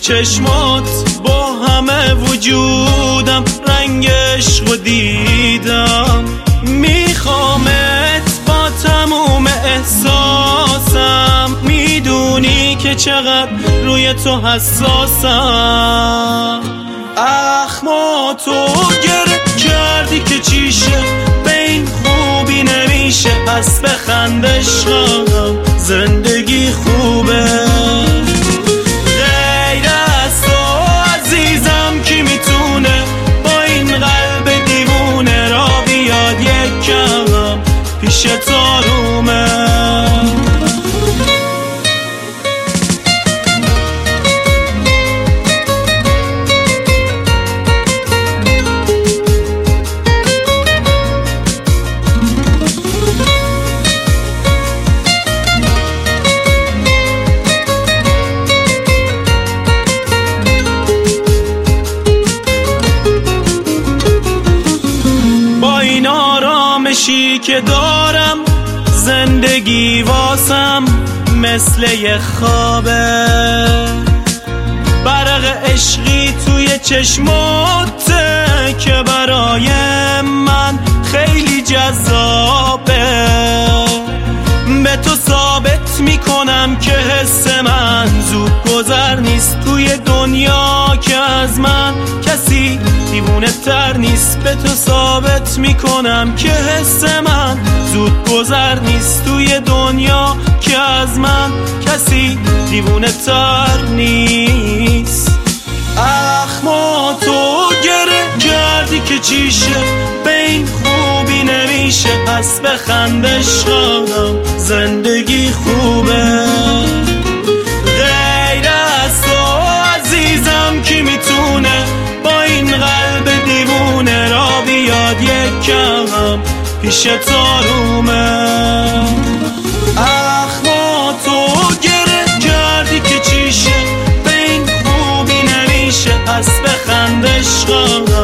چشمات با همه وجودم رنگ عشق دیدم. میخوامت با تموم احساسم، میدونی که چقدر روی تو حساسم. اخماتو گره کردی که چیشه، به این خوبی نمیشه، پس بخند عشقم زندگی خوبه. غیر از تو عزیزم کی میتونه با این قلب دیوونه را بیاد یکم پیش تو آرومه. آرامشی که دارم زندگی واسم مثل یه خوابه، برق عشقی توی چشماته که برای من خیلی جذابه. به تو ثابت میکنم که حس من زود گذر نیست، توی دنیا که از من کسی دیوونه تر نیست. به تو ثابت میکنم که حس من زود گذر نیست، توی دنیا که از من کسی دیوونه تر نیست. اخماتو گره کردی که چیشه، به این خوبی نمیشه، پس بخند عشقم زندگی خوبه. غیر از تو عزیزم کی میتونه با این قلب دیوونه را بیاد یکم پیش تو آرومه. اخماتو گره کردی که چیشه، به این خوبی نمیشه، پس بخند عشقم